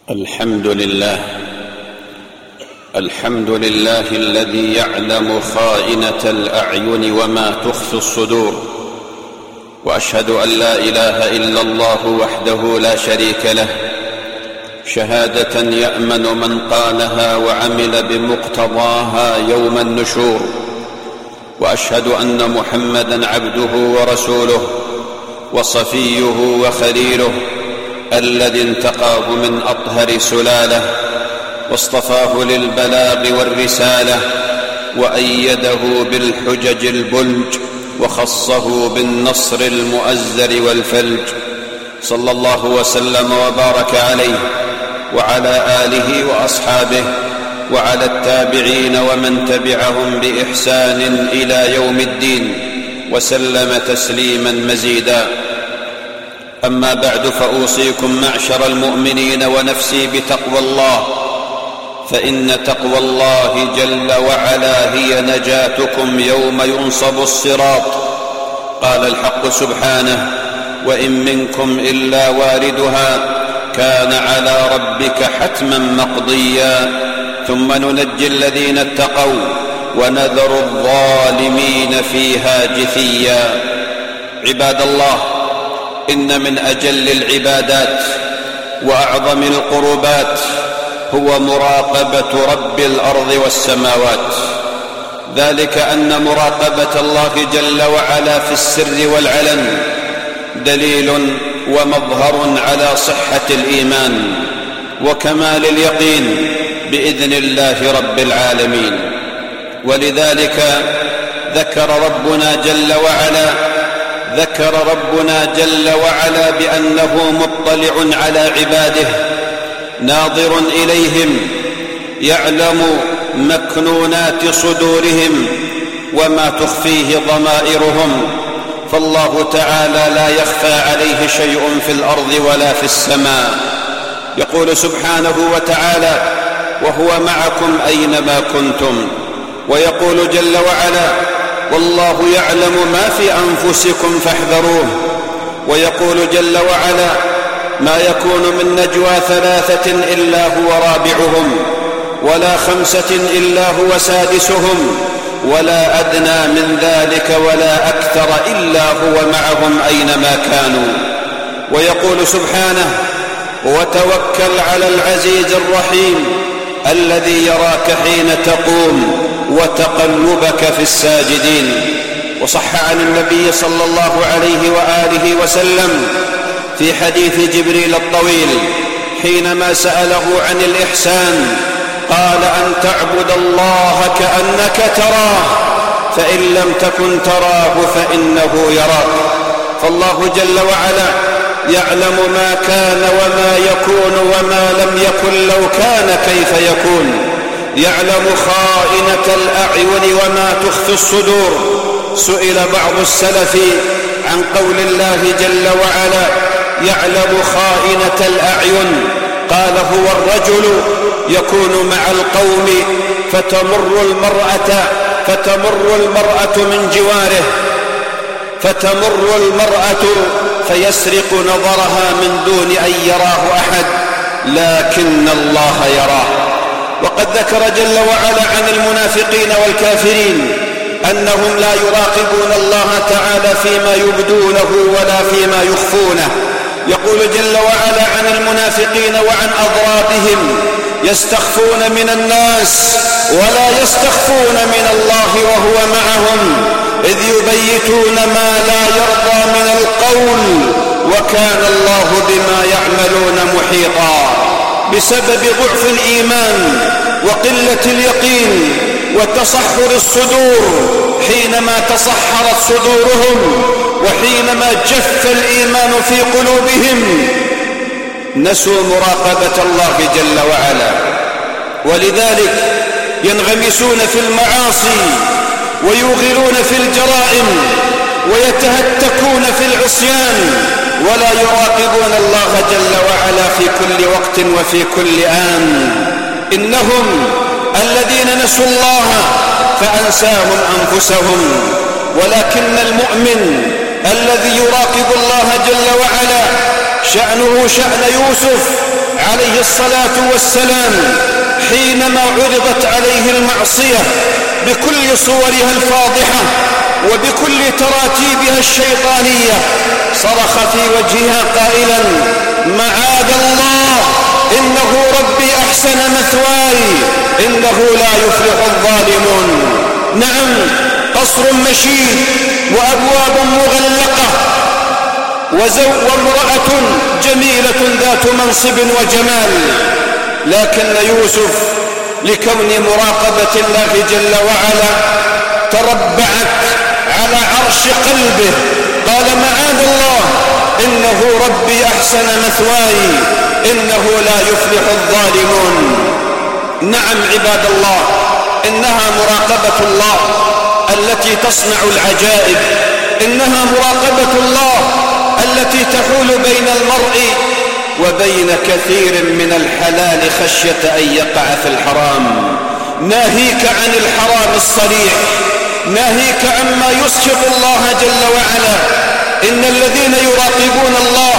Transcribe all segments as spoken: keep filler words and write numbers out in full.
الحمد لله الحمد لله الذي يعلم خائنة الأعين وما تخفي الصدور، وأشهد أن لا إله إلا الله وحده لا شريك له، شهادة يأمن من قالها وعمل بمقتضاها يوم النشور. وأشهد أن محمدًا عبده ورسوله وصفيه وخليله، الذي انتقاه من أطهر سلاله، واصطفاه للبلاغ والرسالة، وأيده بالحجج البلج، وخصه بالنصر المؤزر والفلج، صلى الله وسلم وبارك عليه وعلى آله وأصحابه وعلى التابعين ومن تبعهم بإحسان إلى يوم الدين، وسلم تسليما مزيدا. أما بعد، فأوصيكم معشر المؤمنين ونفسي بتقوى الله، فإن تقوى الله جل وعلا هي نجاتكم يوم ينصب الصراط. قال الحق سبحانه: وإن منكم إلا واردها كان على ربك حتما مقضيا، ثم ننجي الذين اتقوا ونذر الظالمين فيها جثيا. عباد الله، إن من أجل العبادات وأعظم القربات هو مراقبة رب الأرض والسماوات، ذلك أن مراقبة الله جل وعلا في السر والعلن دليل ومظهر على صحة الإيمان وكمال اليقين بإذن الله رب العالمين. ولذلك ذكر ربنا جل وعلا ذكر ربنا جل وعلا بأنه مطلع على عباده، ناظر إليهم، يعلم مكنونات صدورهم وما تخفيه ضمائرهم، فالله تعالى لا يخفى عليه شيء في الأرض ولا في السماء. يقول سبحانه وتعالى: وهو معكم أينما كنتم. ويقول جل وعلا: والله يعلم ما في أنفسكم فاحذروه. ويقول جل وعلا: ما يكون من نجوى ثلاثة إلا هو رابعهم، ولا خمسة إلا هو سادسهم، ولا أدنى من ذلك ولا أكثر إلا هو معهم أينما كانوا. ويقول سبحانه: وتوكل على العزيز الرحيم الذي يراك حين تقوم وتقلبك في الساجدين. وصح عن النبي صلى الله عليه وآله وسلم في حديث جبريل الطويل حينما سأله عن الإحسان، قال: أن تعبد الله كأنك تراه، فإن لم تكن تراه فإنه يراك. فالله جل وعلا يعلم ما كان وما يكون وما لم يكن لو كان كيف يكون، يعلم خائنة الأعين وما تخفي الصدور. سئل بعض السلف عن قول الله جل وعلا: يعلم خائنة الأعين، قال: هو الرجل يكون مع القوم فتمر المرأة فتمر المرأة من جواره فتمر المرأة فيسرق نظرها من دون أن يراه أحد، لكن الله يراه. وقد ذكر جل وعلا عن المنافقين والكافرين أنهم لا يراقبون الله تعالى فيما يبدونه ولا فيما يخفونه. يقول جل وعلا عن المنافقين وعن أضرابهم: يستخفون من الناس ولا يستخفون من الله وهو معهم إذ يبيتون ما لا يرضى من القول وكان الله بما يعملون محيطا. بسبب ضعف الإيمان وقلة اليقين وتصحر الصدور، حينما تصحرت صدورهم وحينما جف الإيمان في قلوبهم نسوا مراقبة الله جل وعلا، ولذلك ينغمسون في المعاصي ويوغلون في الجرائم ويتهتكون في العصيان، ولا يراقبون الله جل وعلا في كل وقت وفي كل آن. إنهم الذين نسوا الله فأنساهم أنفسهم. ولكن المؤمن الذي يراقب الله جل وعلا شأنه شأن يوسف عليه الصلاة والسلام حينما عرضت عليه المعصية بكل صورها الفاضحة وبكل تراتيبها الشيطانية صرخ في وجهها قائلا: معاذ الله، إنه ربي أحسن مثواي، إنه لا يفلح الظالمون. نعم، قصر مشيد وأبواب مغلقة وامرأة جميلة ذات منصب وجمال، لكن يوسف لكون مراقبة الله جل وعلا تربعت على عرش قلبه قال: معاذ الله، إنه ربي أحسن مثواي، إنه لا يفلح الظالمون. نعم عباد الله، إنها مراقبة الله التي تصنع العجائب، إنها مراقبة الله التي تحول بين المرء وبين كثير من الحلال خشية أن يقع في الحرام، ناهيك عن الحرام الصريح، ناهيك عما يسخط الله جل وعلا. إن الذين يراقبون الله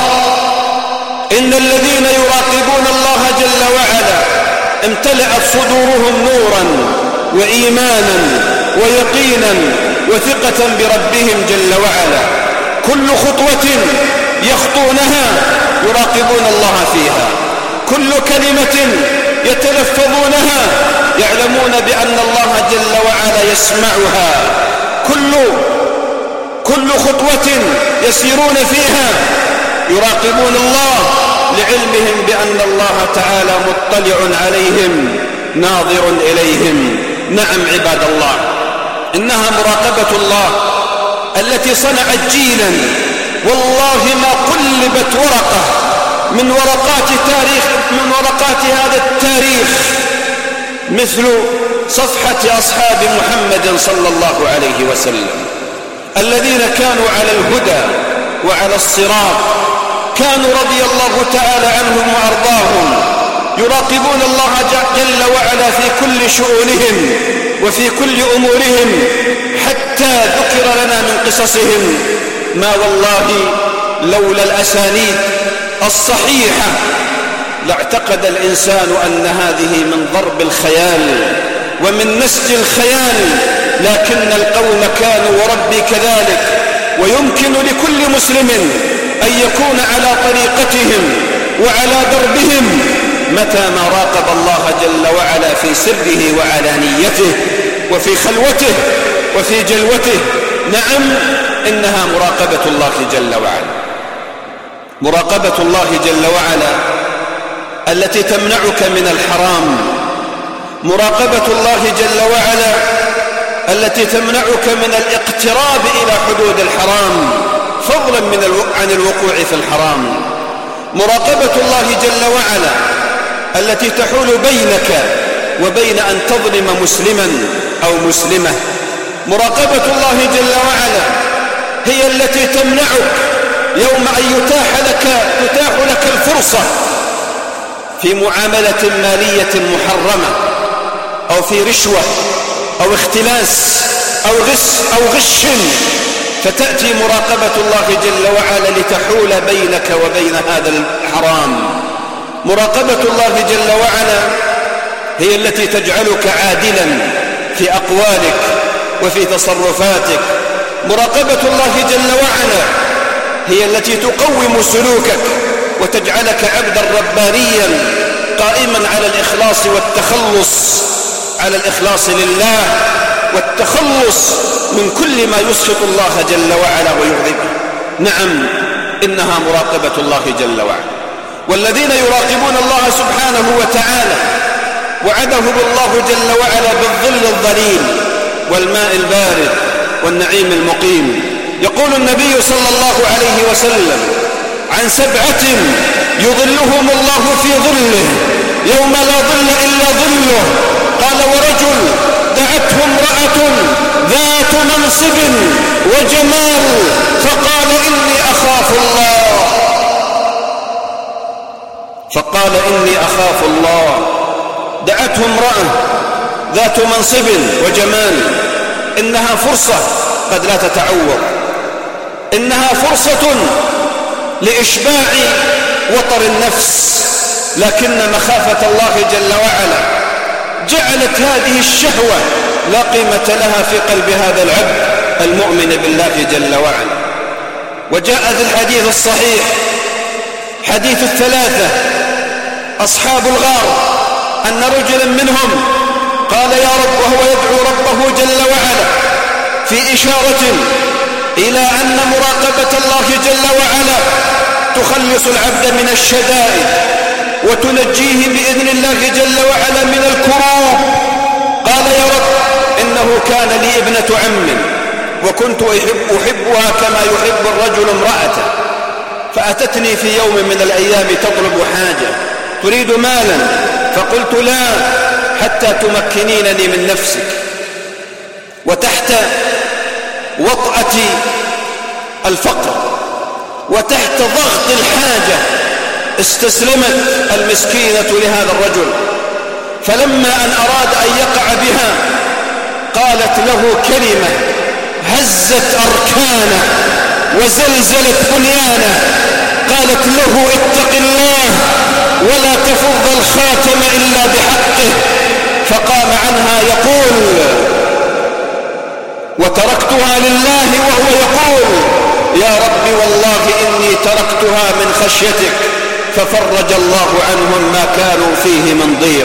إن الذين يراقبون الله جل وعلا امتلأت صدورهم نورا وإيمانا ويقينا وثقة بربهم جل وعلا. كل خطوة يخطونها يراقبون الله فيها، كل كلمة يتلفظونها يعلمون بأن الله جل وعلا يسمعها، كل كل خطوة يسيرون فيها يراقبون الله لعلمهم بأن الله تعالى مطلع عليهم ناظر إليهم. نعم عباد الله، إنها مراقبة الله التي صنعت جيلا والله ما قلبت ورقة من ورقات تاريخ من ورقات هذا التاريخ مثل صفحة أصحاب محمد صلى الله عليه وسلم الذين كانوا على الهدى وعلى الصراط، كانوا رضي الله تعالى عنهم وأرضاهم يراقبون الله جل وعلا في كل شؤونهم وفي كل أمورهم، حتى ذكر لنا من قصصهم ما والله لولا الأسانيد الصحيحة لاعتقد الإنسان أن هذه من ضرب الخيال ومن نسج الخيال، لكن القوم كانوا وربي كذلك. ويمكن لكل مسلم أن يكون على طريقتهم وعلى دربهم متى ما راقب الله جل وعلا في سره وعلانيته وفي خلوته وفي جلوته. نعم، إنها مراقبة الله جل وعلا، مراقبة الله جل وعلا التي تمنعك من الحرام، مراقبة الله جل وعلا التي تمنعك من الاقتراب إلى حدود الحرام فضلا من الو... عن الوقوع في الحرام، مراقبة الله جل وعلا التي تحول بينك وبين أن تظلم مسلما أو مسلمة، مراقبة الله جل وعلا هي التي تمنعك يوم أن يتاح لك, يتاح لك الفرصة في معاملة مالية محرمة أو في رشوة أو اختلاس أو غش أو غش، فتأتي مراقبة الله جل وعلا لتحول بينك وبين هذا الحرام. مراقبة الله جل وعلا هي التي تجعلك عادلا في أقوالك وفي تصرفاتك، مراقبة الله جل وعلا هي التي تقوم سلوكك وتجعلك عبدا ربانيا قائما على الإخلاص والتخلص على الإخلاص لله والتخلص من كل ما يسخط الله جل وعلا ويغضبه. نعم، إنها مراقبة الله جل وعلا. والذين يراقبون الله سبحانه وتعالى وعدهم الله جل وعلا بالظل الظليل والماء البارد والنعيم المقيم. يقول النبي صلى الله عليه وسلم عن سبعة يظلهم الله في ظله يوم لا ظل إلا ظله، قال: ورجل دعته امرأة ذات منصب وجمال فقال إني أخاف الله فقال إني أخاف الله. دعته امرأة ذات منصب وجمال، إنها فرصة قد لا تتعوض، إنها فرصة لإشباع وطر النفس، لكن مخافة الله جل وعلا جعلت هذه الشهوة لا قيمة لها في قلب هذا العبد المؤمن بالله جل وعلا. وجاء في الحديث الصحيح حديث الثلاثة أصحاب الغار أن رجلا منهم قال يا رب، وهو يدعو ربه جل وعلا في إشارة إلى أن مراقبة الله جل وعلا تخلص العبد من الشدائد وتنجيه بإذن الله جل وعلا من الكروب. قال يا رب إنه كان لي ابنة عم وكنت أحب أحبها كما يحب الرجل امرأته، فأتتني في يوم من الأيام تطلب حاجة تريد مالا، فقلت لا حتى تمكنينني من نفسك. وتحت وطأة الفقر وتحت ضغط الحاجة استسلمت المسكينة لهذا الرجل، فلما أن أراد أن يقع بها قالت له كلمة هزت أركانه وزلزلت بنيانه، قالت له اتق الله ولا تفض الخاتم إلا بحقه، فقام عنها يقول وتركتها لله وهو يقول يا رب والله إني تركتها من خشيتك، ففرج الله عنهم ما كانوا فيه من ضيق.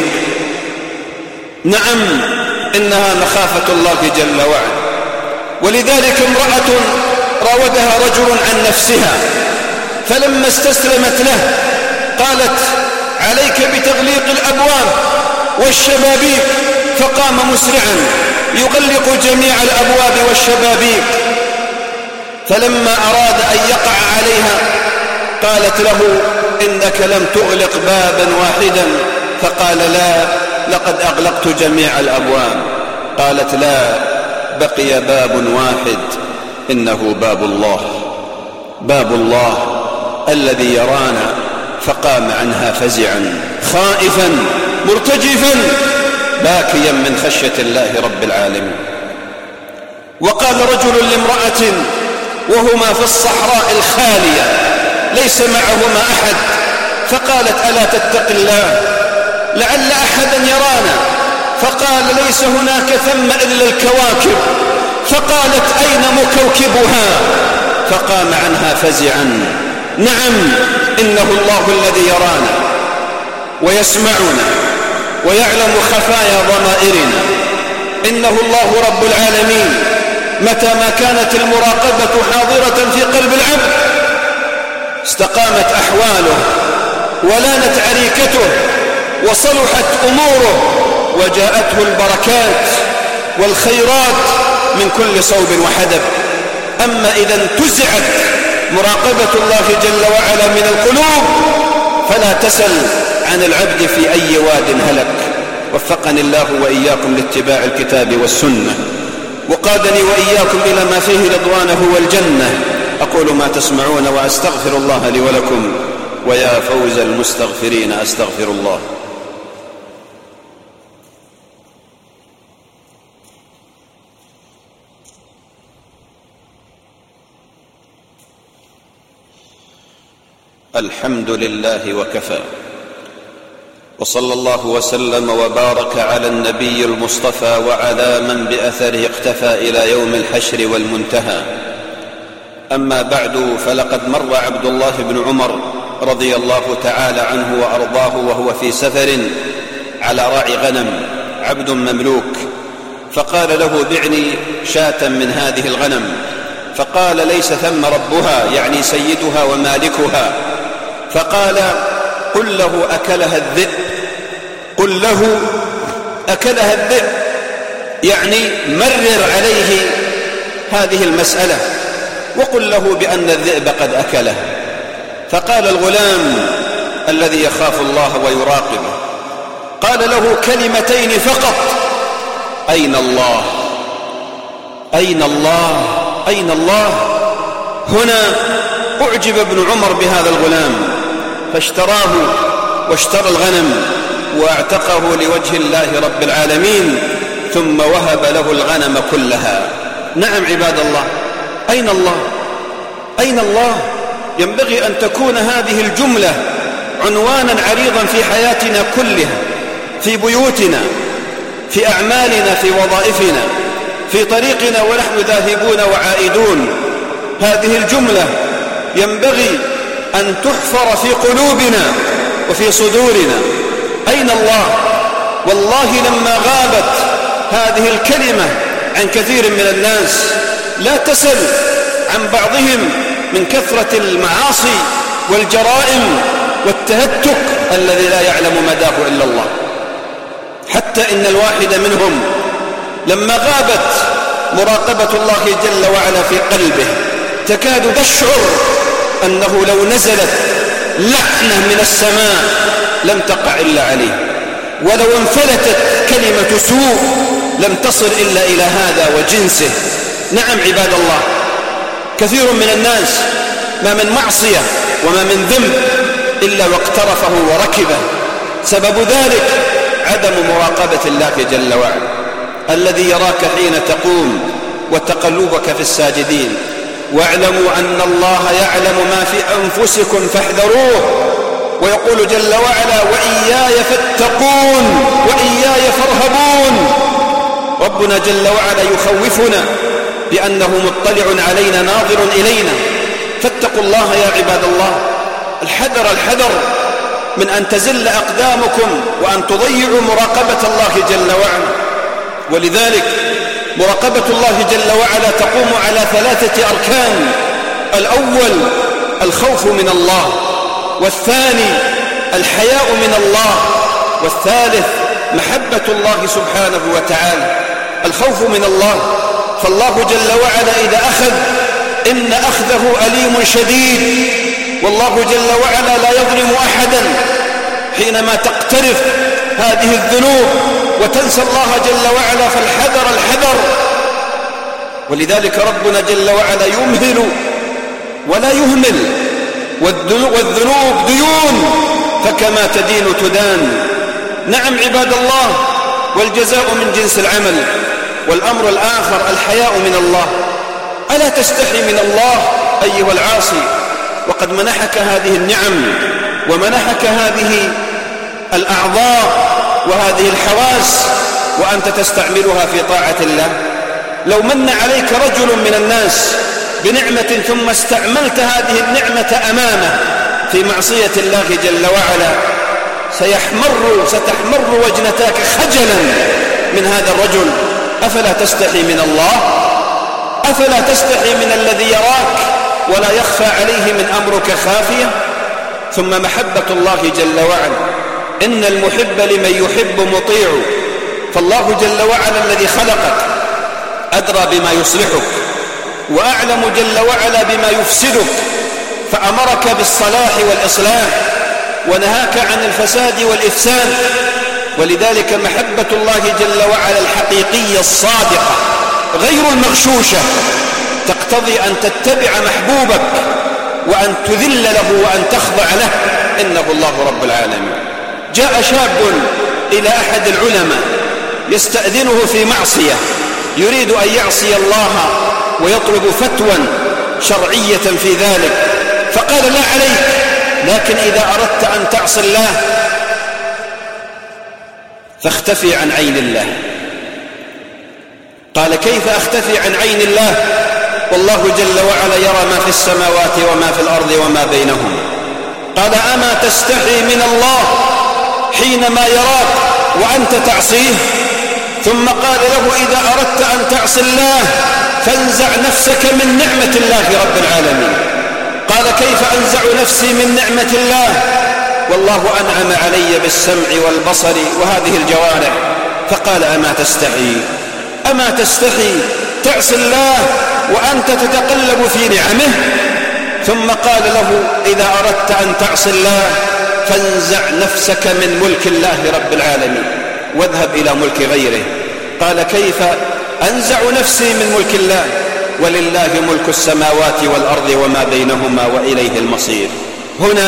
نعم إنها مخافة الله جل وعلا. ولذلك امرأة راودها رجل عن نفسها، فلما استسلمت له قالت عليك بتغليق الأبواب والشبابيك، فقام مسرعا يغلق جميع الأبواب والشبابيك، فلما أراد أن يقع عليها قالت له إنك لم تغلق بابا واحدا، فقال لا لقد أغلقت جميع الأبواب. قالت لا بقي باب واحد إنه باب الله، باب الله الذي يرانا. فقام عنها فزعا خائفا مرتجفا باكيا من خشية الله رب العالمين. وقال رجل لامرأة وهما في الصحراء الخالية ليس معهما أحد، فقالت ألا تتق الله لعل أحدا يرانا، فقال ليس هناك ثم إلا الكواكب، فقالت أين مكوكبها؟ فقام عنها فزعا نعم إنه الله الذي يرانا ويسمعنا ويعلم خفايا ضمائرنا، إنه الله رب العالمين. متى ما كانت المراقبة حاضرة في قلب العبد استقامت أحواله ولانت عريكته وصلحت أموره وجاءته البركات والخيرات من كل صوب وحدب. أما إذا انتزعت مراقبة الله جل وعلا من القلوب فلا تسل عن العبد في أي واد هلك. وفقني الله وإياكم لاتباع الكتاب والسنة، وقادني وإياكم إلى ما فيه رضوانه والجنة. أقول ما تسمعون وأستغفر الله لي ولكم، ويا فوز المستغفرين أستغفر الله. الحمد لله وكفى، وصلى الله وسلم وبارك على النبي المصطفى وعلى من بأثره اقتفى إلى يوم الحشر والمنتهى. أما بعد، فلقد مر عبد الله بن عمر رضي الله تعالى عنه وأرضاه وهو في سفر على راعي غنم، عبد مملوك، فقال له بعني شاة من هذه الغنم، فقال ليس ثم ربها يعني سيدها ومالكها، فقال قل له أكلها الذئب، قل له أكلها الذئب، يعني مرر عليه هذه المسألة وقل له بأن الذئب قد أكله. فقال الغلام الذي يخاف الله ويراقبه، قال له كلمتين فقط: أين الله؟ أين الله؟ أين الله؟ هنا أعجب ابن عمر بهذا الغلام فاشتراه واشترى الغنم واعتقه لوجه الله رب العالمين، ثم وهب له الغنم كلها. نعم عباد الله، أين الله؟ أين الله؟ ينبغي أن تكون هذه الجملة عنوانا عريضا في حياتنا كلها، في بيوتنا، في أعمالنا، في وظائفنا، في طريقنا ونحن ذاهبون وعائدون. هذه الجملة ينبغي أن تحفر في قلوبنا وفي صدورنا. أين الله؟ والله لما غابت هذه الكلمة عن كثير من الناس، لا تسل عن بعضهم من كثرة المعاصي والجرائم والتهتك الذي لا يعلم مداه إلا الله. حتى إن الواحد منهم لما غابت مراقبة الله جل وعلا في قلبه تكاد تشعر أنه لو نزلت لعنة من السماء لم تقع إلا عليه، ولو انفلتت كلمة سوء لم تصل إلا إلى هذا وجنسه. نعم عباد الله، كثير من الناس ما من معصية وما من ذنب إلا واقترفه وركبه. سبب ذلك عدم مراقبة الله جل وعلا الذي يراك حين تقوم وتقلبك في الساجدين. واعلموا أن الله يعلم ما في أنفسكم فاحذروه. ويقول جل وعلا وإياي فاتقون وإياي فارهبون. ربنا جل وعلا يخوفنا بأنه مطلع علينا ناظر إلينا، فاتقوا الله يا عباد الله. الحذر الحذر من أن تزل أقدامكم وأن تضيعوا مراقبة الله جل وعلا. ولذلك مراقبة الله جل وعلا تقوم على ثلاثة أركان: الأول الخوف من الله، والثاني الحياء من الله، والثالث محبة الله سبحانه وتعالى. الخوف من الله، فالله جل وعلا إذا أخذ إن أخذه أليم شديد، والله جل وعلا لا يظلم أحدا. حينما تقترف هذه الذنوب وتنسى الله جل وعلا فالحذر الحذر. ولذلك ربنا جل وعلا يمهل ولا يهمل، والذنوب ديون فكما تدين تدان. نعم عباد الله، والجزاء من جنس العمل. والأمر الآخر الحياء من الله. ألا تستحي من الله أيها العاصي وقد منحك هذه النعم ومنحك هذه الأعضاء وهذه الحواس وأنت تستعملها في طاعة الله؟ لو من عليك رجل من الناس بنعمة ثم استعملت هذه النعمة أمامه في معصية الله جل وعلا سيحمر ستحمر وجنتاك خجلا من هذا الرجل. أفلا تستحي من الله؟ أفلا تستحي من الذي يراك ولا يخفى عليه من أمرك خافية؟ ثم محبة الله جل وعلا. إن المحب لمن يحب مطيع. فالله جل وعلا الذي خلقك أدرى بما يصلحك وأعلم جل وعلا بما يفسدك، فأمرك بالصلاح والإصلاح ونهاك عن الفساد والإفساد. ولذلك محبة الله جل وعلا الحقيقية الصادقة غير المغشوشة تقتضي أن تتبع محبوبك وأن تذل له وأن تخضع له، إنه الله رب العالمين. جاء شاب إلى أحد العلماء يستأذنه في معصية، يريد أن يعصي الله ويطلب فتوى شرعية في ذلك، فقال لا عليك، لكن إذا أردت أن تعصي الله فاختفي عن عين الله. قال كيف أختفي عن عين الله والله جل وعلا يرى ما في السماوات وما في الأرض وما بينهما؟ قال أما تستحي من الله حينما يراك وأنت تعصيه؟ ثم قال له إذا أردت أن تعصي الله فانزع نفسك من نعمة الله رب العالمين. قال كيف أنزع نفسي من نعمة الله والله أنعم علي بالسمع والبصر وهذه الجوارح؟ فقال أما تستحي أما تستحي تعصي الله وأنت تتقلب في نعمه؟ ثم قال له إذا أردت أن تعصي الله فانزع نفسك من ملك الله رب العالمين واذهب إلى ملك غيره. قال كيف أنزع نفسي من ملك الله ولله ملك السماوات والأرض وما بينهما وإليه المصير. هنا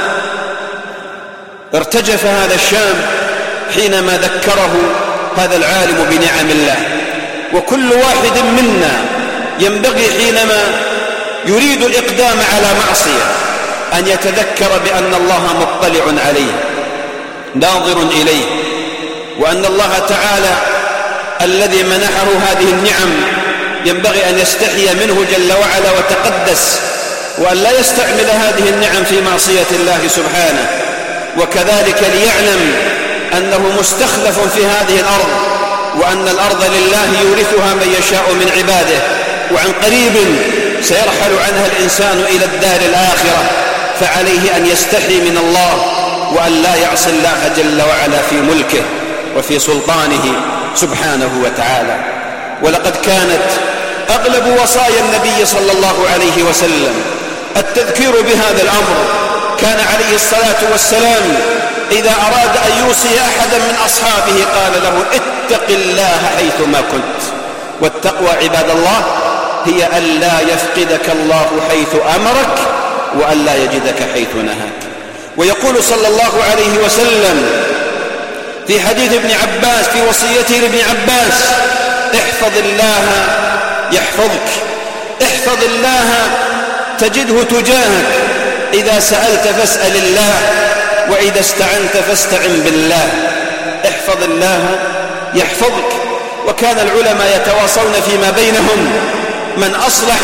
ارتجف هذا الشاب حينما ذكره هذا العالم بنعم الله. وكل واحد منا ينبغي حينما يريد الإقدام على معصية أن يتذكر بأن الله مطلع عليه ناظر إليه، وأن الله تعالى الذي منحه هذه النعم ينبغي أن يستحي منه جل وعلا وتقدس، وأن لا يستعمل هذه النعم في معصية الله سبحانه. وكذلك ليعلم أنه مستخلف في هذه الأرض، وأن الأرض لله يورثها من يشاء من عباده، وعن قريب سيرحل عنها الإنسان إلى الدار الآخرة، فعليه أن يستحي من الله وأن لا يعصي الله جل وعلا في ملكه وفي سلطانه سبحانه وتعالى. ولقد كانت أغلب وصايا النبي صلى الله عليه وسلم التذكير بهذا الأمر. كان عليه الصلاة والسلام إذا أراد أن يوصي أحدا من أصحابه قال له اتق الله حيثما كنت. والتقوى عباد الله هي أن لا يفقدك الله حيث أمرك، وأن لا يجدك حيث نهاك. ويقول صلى الله عليه وسلم في حديث ابن عباس في وصيته لابن عباس: احفظ الله يحفظك، احفظ الله تجده تجاهك، إذا سألت فاسأل الله، وإذا استعنت فاستعن بالله. احفظ الله يحفظك. وكان العلماء يتواصون فيما بينهم: من أصلح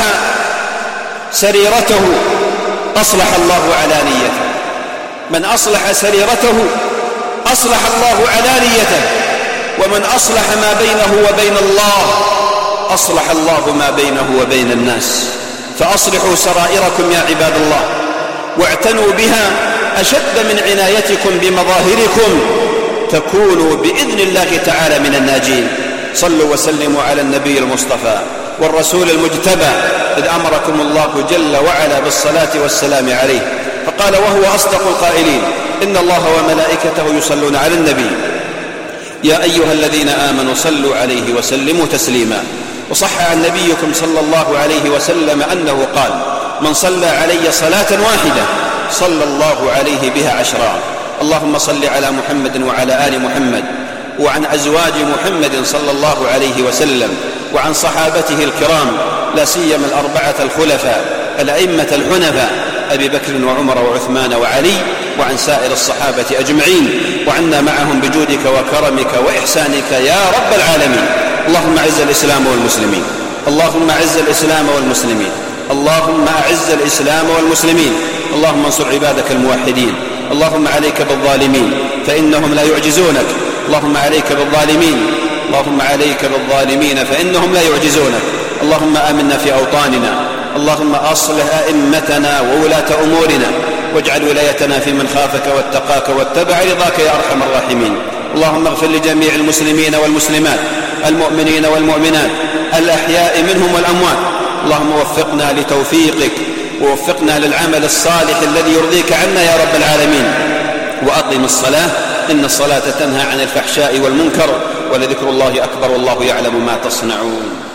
سريرته أصلح الله علانيته، من أصلح سريرته أصلح الله علانيته، ومن أصلح ما بينه وبين الله أصلح الله ما بينه وبين الناس. فأصلحوا سرائركم يا عباد الله، واعتنوا بها أشد من عنايتكم بمظاهركم، تكونوا بإذن الله تعالى من الناجين. صلوا وسلموا على النبي المصطفى والرسول المجتبى، إذ أمركم الله جل وعلا بالصلاة والسلام عليه، فقال وهو أصدق القائلين: إن الله وملائكته يصلون على النبي يا أيها الذين آمنوا صلوا عليه وسلموا تسليما. وصح عن نبيكم صلى الله عليه وسلم أنه قال: من صلى علي صلاة واحدة صلى الله عليه بها عشرا. اللهم صل على محمد وعلى آل محمد، وعن أزواج محمد صلى الله عليه وسلم، وعن صحابته الكرام، لا سيما الأربعة الخلفاء الأئمة الحنفاء أبي بكر وعمر وعثمان وعلي، وعن سائر الصحابة أجمعين، وعنا معهم بجودك وكرمك وإحسانك يا رب العالمين. اللهم أعز الإسلام والمسلمين، اللهم أعز الإسلام والمسلمين، اللهم أعز الإسلام والمسلمين، اللهم انصر عبادك الموحدين. اللهم عليك بالظالمين فإنهم لا يعجزونك، اللهم عليك بالظالمين، اللهم عليك بالظالمين فإنهم لا يعجزونك. اللهم آمنا في أوطاننا، اللهم أصلح أئمتنا وولاة أمورنا، واجعل ولايتنا في من خافك واتقاك واتبع رضاك يا أرحم الراحمين. اللهم اغفر لجميع المسلمين والمسلمات، المؤمنين والمؤمنات، الأحياء منهم والأموات. اللهم وفقنا لتوفيقك، ووفقنا للعمل الصالح الذي يرضيك عنا يا رب العالمين. وأقم الصلاة، إن الصلاة تنهى عن الفحشاء والمنكر، ولذكر الله أكبر، والله يعلم ما تصنعون.